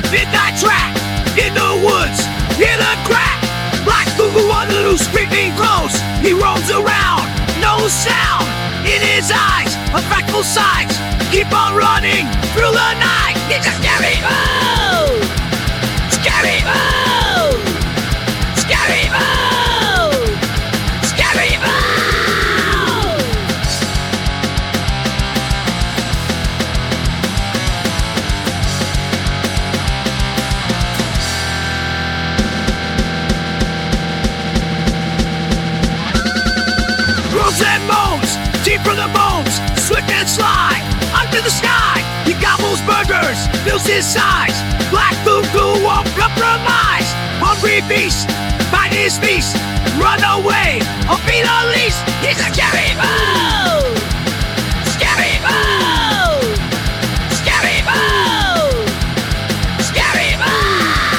Midnight track in the woods, in a crack. Black Google on the loose, creeping close. He roams around, no sound in his eyes, a frightful sight. Keep on running through the night. It's a scary move, scary move, scary move, scary move. Groans and moans, deep from the bones, swift and sly, under the sky. He gobbles burgers, fills his size. Black Goo won't compromise. Hungry beast, find his feast. Run away, or be the least. He's a scary move, scary move, scary move, scary move.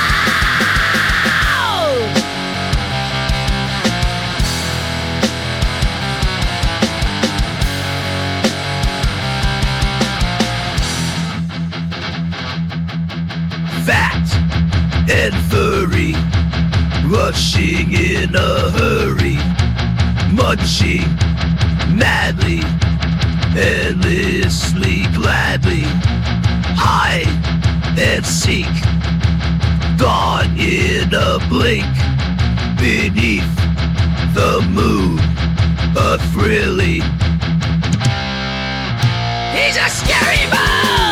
Fat and furry, rushing in a hurry, munching madly, endlessly, gladly, hide and seek, gone in a blink, beneath the moon, a thrilling. He's a scary man.